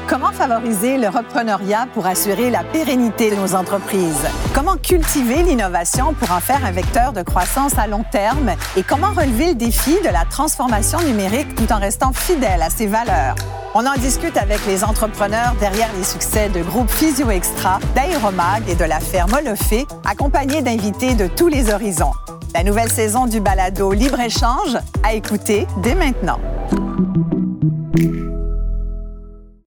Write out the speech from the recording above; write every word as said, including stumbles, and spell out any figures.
Comment favoriser le repreneuriat pour assurer la pérennité de nos entreprises? Comment cultiver l'innovation pour en faire un vecteur de croissance à long terme? Et comment relever le défi de la transformation numérique tout en restant fidèle à ses valeurs? On en discute avec les entrepreneurs derrière les succès de Groupe Physio Extra, d'Aéromag et de la ferme Olefé, accompagnés d'invités de tous les horizons. La nouvelle saison du balado Libre-Échange à écouter dès maintenant.